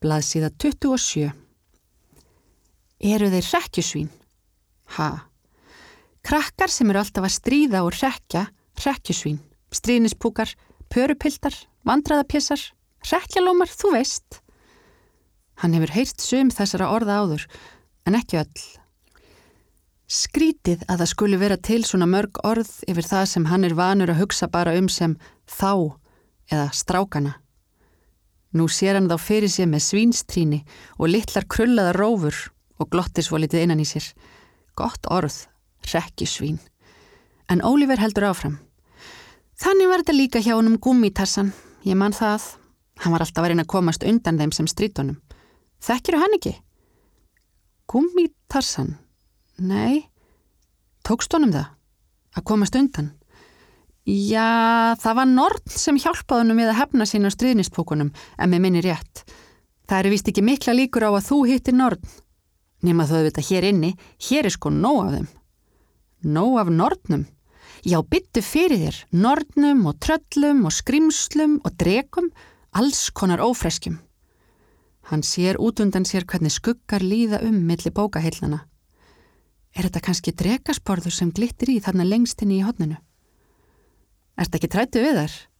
Blaðsíða 27. Eru þeir hrekkjusvín? Ha. Krakkar sem eru alltaf að stríða og hrekkja, hrekkjusvín, stríðnispúkar, pörupiltar, vandræðapjessar, hrekkjalómar, þú veist. Hann hefur heyrt sum þessara orða áður, en ekki öll. Skrítið að það skuli vera til svona mörg orð yfir það sem hann er vanur að hugsa bara sem þá eða strákana. Nú sér hann þá fyrir sér með svínstríni og litlar krullaðar rófur og glottir svo litið innan í sér. Gott orð, hrekkjusvín. En Oliver heldur áfram. Þannig var þetta líka hjá honum Gúmítarsan. Ég man það. Hann var alltaf að reyna að komast undan þeim sem strítunum. Þekkirðu hann ekki? Gúmítarsan? Nei. Tókst honum það? Að komast undan? Já, það var Norn sem hjálpaði honum við að hefna sín á stríðnispúkunum, en mig minni rétt. Það eru víst ekki mikla líkur á að þú hittir Norn. Nema þú auðvitað hér inni, hér sko nóg af þeim. Nóg af Nornum? Já, byttu fyrir þér, Nornum og tröllum og skrimslum og drekum, alls konar ófreskjum. Hann sér út undan sér hvernig skuggar líða milli bókahillana. Er þetta kannski drekasporður sem glittir í þarna lengst inni í horninu? Ertu ekki træddu við þær?